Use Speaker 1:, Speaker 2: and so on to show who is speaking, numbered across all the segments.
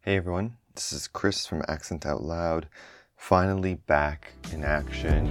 Speaker 1: Hey everyone, this is Chris from Accent Out Loud, finally back in action.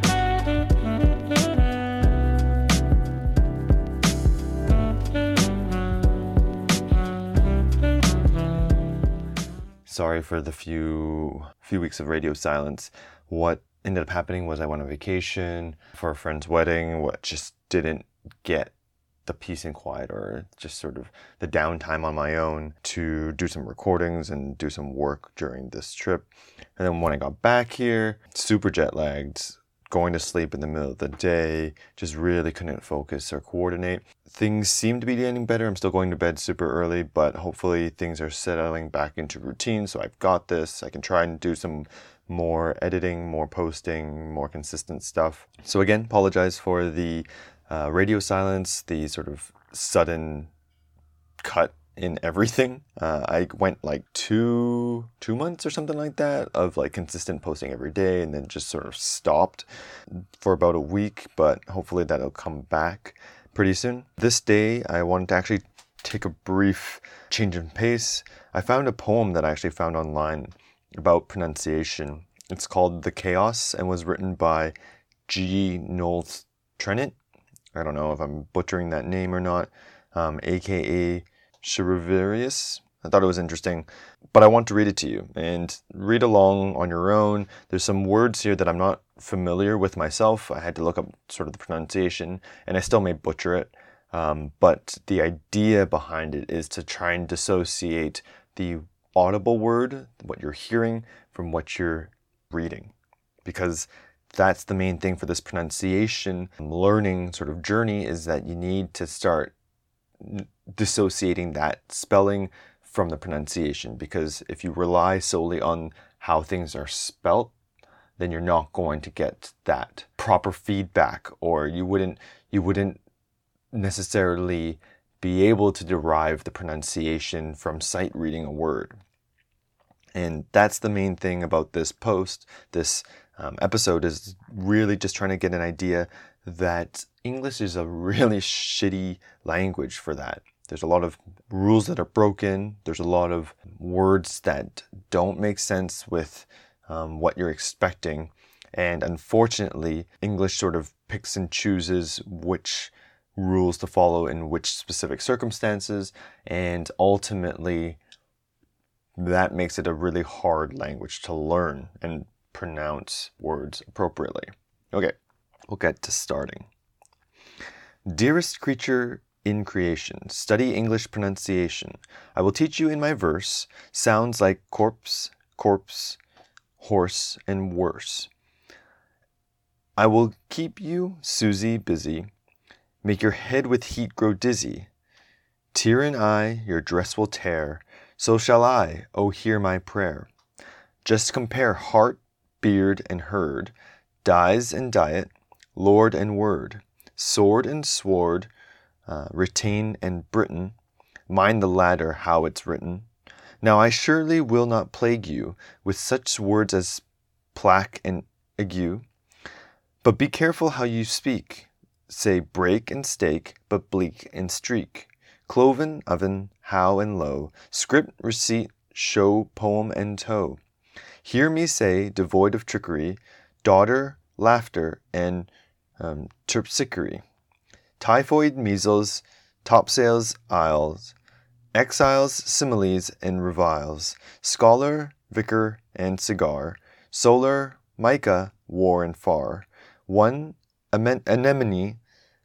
Speaker 1: Sorry for the few weeks of radio silence. What ended up happening was I went on vacation for a friend's wedding, what just didn't get the peace and quiet or just sort of the downtime on my own to do some recordings and do some work during this trip. And then when I got back here, super jet lagged, going to sleep in the middle of the day, just really couldn't focus or coordinate. Things seem to be getting better. I'm still going to bed super early, but hopefully things are settling back into routine. So I've got this. I can try and do some more editing, more posting, more consistent stuff. So again, apologize for the radio silence, the sort of sudden cut in everything. I went like two months or something like that of like consistent posting every day and then just sort of stopped for about a week, but hopefully that'll come back pretty soon. This day, I wanted to actually take a brief change in pace. I found a poem that I actually found online about pronunciation. It's called The Chaos and was written by G. Knowles Trennant. I don't know if I'm butchering that name or not, aka Chivalrius. I thought it was interesting, but I want to read it to you and read along on your own. There's some words here that I'm not familiar with myself. I had to look up sort of the pronunciation, and I still may butcher it, but the idea behind it is to try and dissociate the audible word, what you're hearing, from what you're reading, because that's the main thing for this pronunciation learning sort of journey, is that you need to start dissociating that spelling from the pronunciation, because if you rely solely on how things are spelt, then you're not going to get that proper feedback, or you wouldn't necessarily be able to derive the pronunciation from sight reading a word. And that's the main thing about this post, this episode, is really just trying to get an idea that English is a really shitty language for that. There's a lot of rules that are broken. There's a lot of words that don't make sense with what you're expecting. And unfortunately, English sort of picks and chooses which rules to follow in which specific circumstances. And ultimately, that makes it a really hard language to learn and pronounce words appropriately. Okay, we'll get to starting. Dearest creature in creation, study English pronunciation. I will teach you in my verse sounds like corpse, horse, and worse. I will keep you, Susie, busy, make your head with heat grow dizzy. Tear in eye, your dress will tear, so shall I, oh hear my prayer. Just compare heart, beard, and herd, dyes and diet, lord and word, sword and sword, retain and Britain, mind the latter how it's written. Now I surely will not plague you with such words as plaque and ague, but be careful how you speak. Say break and stake, but bleak and streak. Cloven, oven, how and low, script, receipt, show, poem, and toe. Hear me say, devoid of trickery, daughter, laughter, and terpsichore. Typhoid, measles, topsails, isles, exiles, similes, and reviles, scholar, vicar, and cigar, solar, mica, war and far, one, anemone,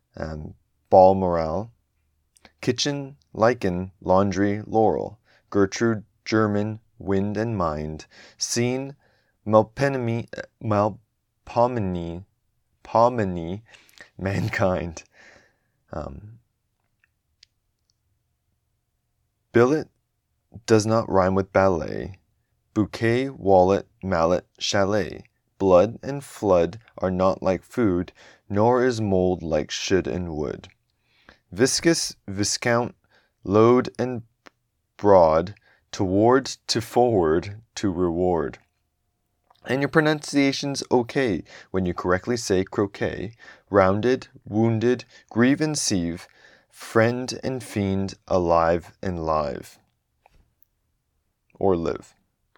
Speaker 1: Balmoral, kitchen, lichen, laundry, laurel, Gertrude, German, wind and mind, scene, Melpomene, mankind. Billet does not rhyme with ballet. Bouquet, wallet, mallet, chalet. Blood and flood are not like food, nor is mold like should and would. Viscous, viscount, load and broad, toward, to forward, to reward. And your pronunciation's okay when you correctly say croquet, rounded, wounded, grieve and sieve, friend and fiend, alive and live. or live.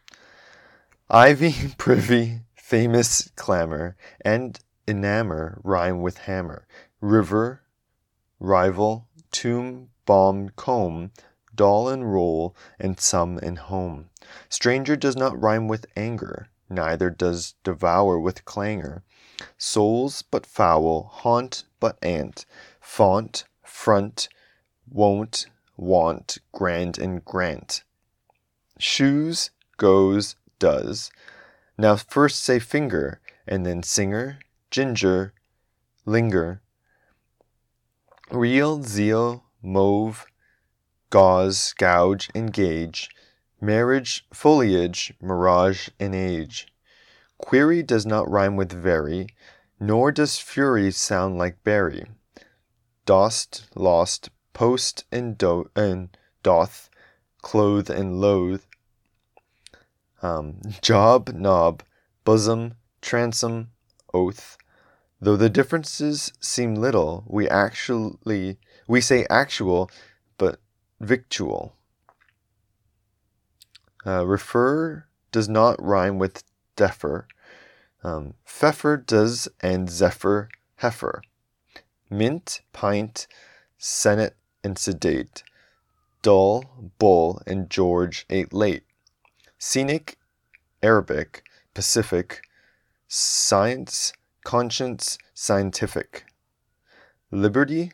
Speaker 1: Ivy, privy, famous, clamor, and enamor rhyme with hammer. River, rival, tomb, bomb, comb, doll and roll, and some and home. Stranger does not rhyme with anger, neither does devour with clangor. Souls but foul, haunt but ant, font, front, won't, want, grant, and grant. Shoes, goes, does. Now first say finger, and then singer, ginger, linger. Real, zeal, mauve, gauze, gouge, engage. Marriage, foliage, mirage, and age. Query does not rhyme with very, nor does fury sound like bury. Dost, lost, post, and doth, clothe and loathe. Job, knob, bosom, transom, oath. Though the differences seem little, we say actual, but victual. Refer does not rhyme with defer. Pfeffer does, and zephyr, heifer. Mint, pint, senate, and sedate. Dull, bull, and George ate late. Scenic, Arabic, Pacific. Science, conscience, scientific. Liberty,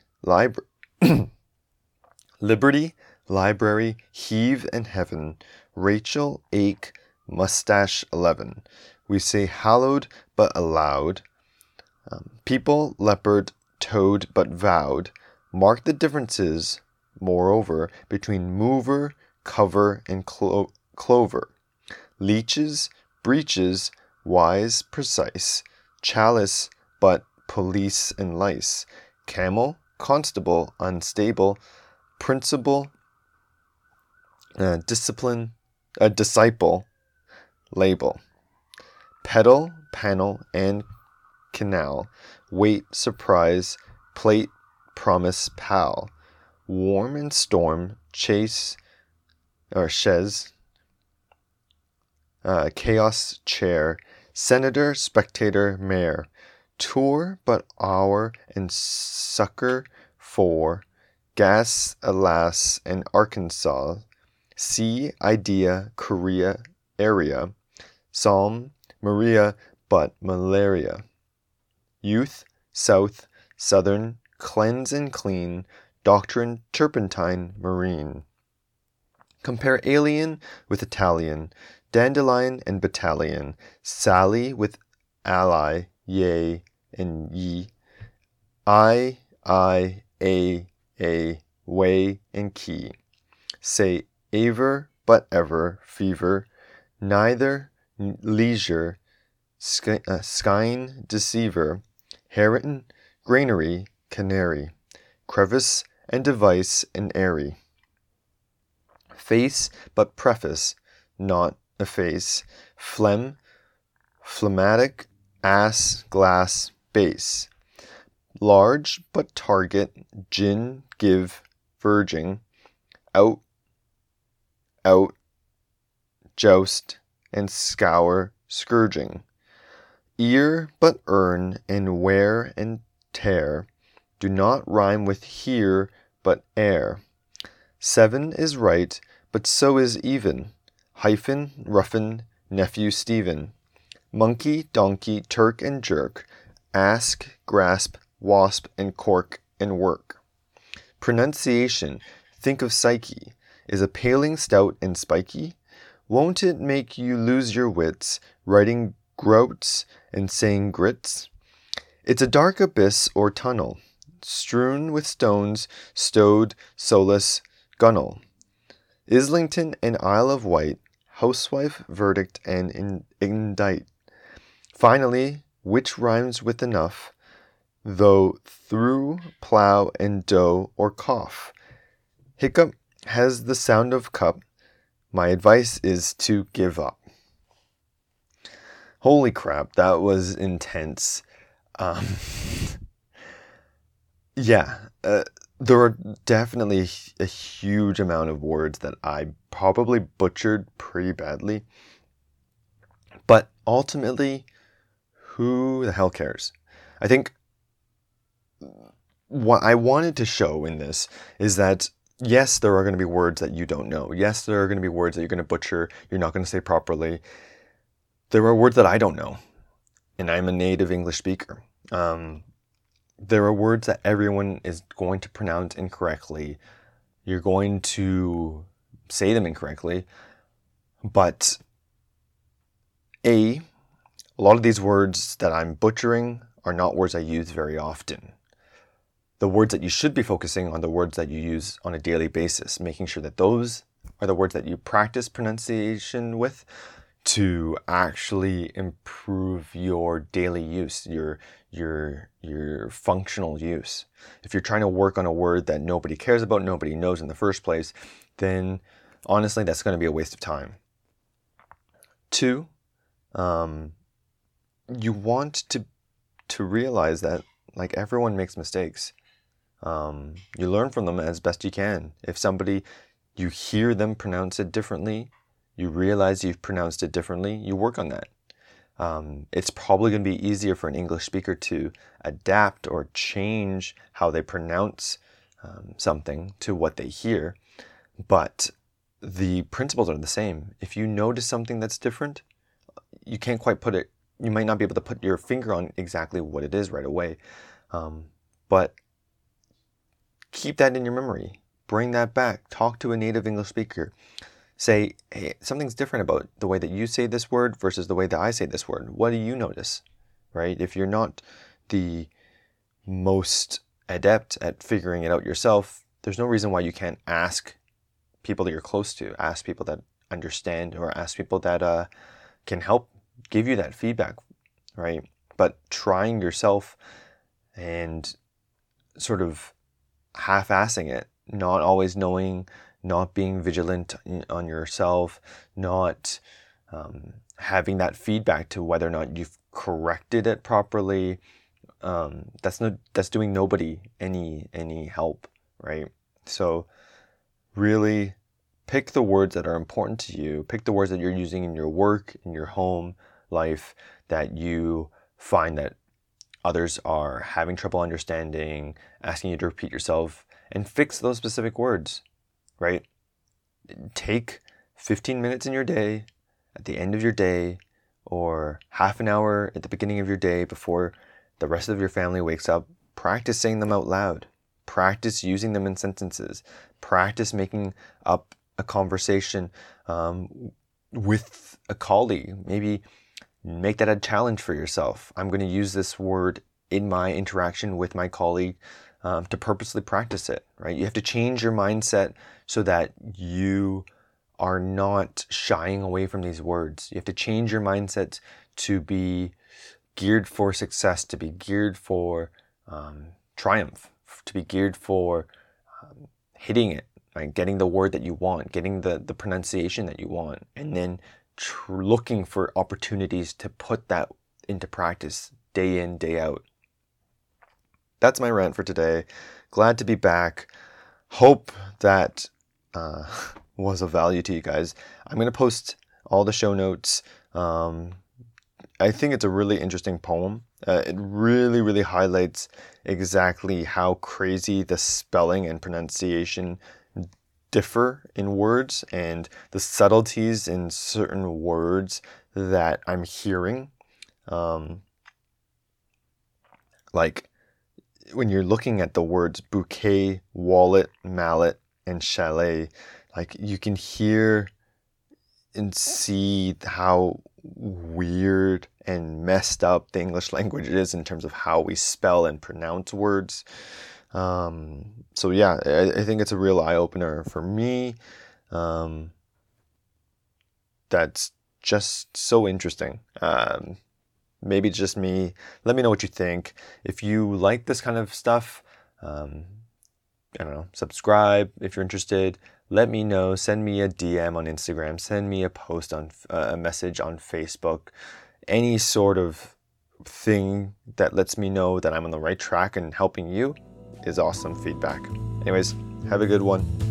Speaker 1: Liberty, library, heave, and heaven. Rachel, ache, mustache, 11. We say hallowed, but allowed. People, leopard, toad, but vowed. Mark the differences, moreover, between mover, cover, and clover. Leeches, breeches, wise, precise. Chalice, but police and lice. Camel, constable, unstable. Principle, discipline, disciple, label. Pedal, panel, and canal. Wait, surprise, plate, promise, pal. Warm and storm, chase, or chaise. Chaos, chair. Senator, spectator, mayor. Tour, but hour, and succor, for. Gas, alas, and Arkansas. Sea, idea, Korea, area. Psalm, Maria, but malaria. Youth, south, southern, cleanse and clean. Doctrine, turpentine, marine. Compare alien with Italian. Dandelion and battalion. Sally with ally, yea, and ye. I, a, way, and key. Say aver, but ever, fever. Neither, leisure, skine, deceiver. Heron, granary, canary. Crevice and device, and airy. Face, but preface, not efface. Phlegm, phlegmatic, ass, glass, base. Large, but target, gin, give, verging. Out, joust, and scour, scourging. Ear, but earn, and wear, and tear. Do not rhyme with here, but air. 7 is right, but so is even. Hyphen, ruffin, nephew Stephen. Monkey, donkey, Turk, and jerk. Ask, grasp, wasp, and cork, and work. Pronunciation, think of Psyche. Is a paling stout and spiky? Won't it make you lose your wits, writing groats and saying grits? It's a dark abyss or tunnel, strewn with stones, stowed, solace, gunnel. Islington and Isle of Wight, housewife, verdict, and indict. Finally, which rhymes with enough, though, through, plow, and dough, or cough. Hiccup has the sound of cup. My advice is to give up. Holy crap, that was intense. Yeah, there are definitely a huge amount of words that I probably butchered pretty badly. But ultimately, who the hell cares? I think what I wanted to show in this is that yes, there are going to be words that you don't know. Yes, there are going to be words that you're going to butcher, you're not going to say properly. There are words that I don't know, and I'm a native English speaker. There are words that everyone is going to pronounce incorrectly. You're going to say them incorrectly, but a lot of these words that I'm butchering are not words I use very often. The words that you should be focusing on, the words that you use on a daily basis, making sure that those are the words that you practice pronunciation with to actually improve your daily use, your functional use. If you're trying to work on a word that nobody cares about, nobody knows in the first place, then honestly, that's going to be a waste of time. 2, you want to realize that like everyone makes mistakes. You learn from them as best you can. If you hear them pronounce it differently, you realize you've pronounced it differently, you work on that. It's probably going to be easier for an English speaker to adapt or change how they pronounce something to what they hear, but the principles are the same. If you notice something that's different, you can't quite you might not be able to put your finger on exactly what it is right away, but keep that in your memory. Bring that back. Talk to a native English speaker. Say, hey, something's different about the way that you say this word versus the way that I say this word. What do you notice, right? If you're not the most adept at figuring it out yourself, there's no reason why you can't ask people that you're close to, ask people that understand, or ask people that can help give you that feedback, right? But trying yourself and sort of half-assing it, not always knowing, not being vigilant on yourself, not having that feedback to whether or not you've corrected it properly, that's doing nobody any help, right? So really pick the words that are important to you, pick the words that you're using in your work, in your home life, that you find that others are having trouble understanding, asking you to repeat yourself, and fix those specific words, right? Take 15 minutes in your day, at the end of your day, or half an hour at the beginning of your day before the rest of your family wakes up. Practice saying them out loud. Practice using them in sentences. Practice making up a conversation with a colleague. Maybe make that a challenge for yourself. I'm going to use this word in my interaction with my colleague to purposely practice it, right? You have to change your mindset so that you are not shying away from these words. You have to change your mindset to be geared for success, to be geared for triumph, to be geared for hitting it, right? Getting the word that you want, getting the pronunciation that you want, and then looking for opportunities to put that into practice day in, day out. That's my rant for today. Glad to be back. Hope that was of value to you guys. I'm going to post all the show notes. I think it's a really interesting poem. It really, really highlights exactly how crazy the spelling and pronunciation differ in words and the subtleties in certain words that I'm hearing. Like when you're looking at the words bouquet, wallet, mallet, and chalet, like you can hear and see how weird and messed up the English language is in terms of how we spell and pronounce words. So yeah, I think it's a real eye-opener for me. That's just so interesting. Maybe it's just me. Let me know what you think. If you like this kind of stuff, I don't know, subscribe if you're interested. Let me know. Send me a DM on Instagram. Send me a post on a message on Facebook. Any sort of thing that lets me know that I'm on the right track and helping you is awesome feedback. Anyways, have a good one.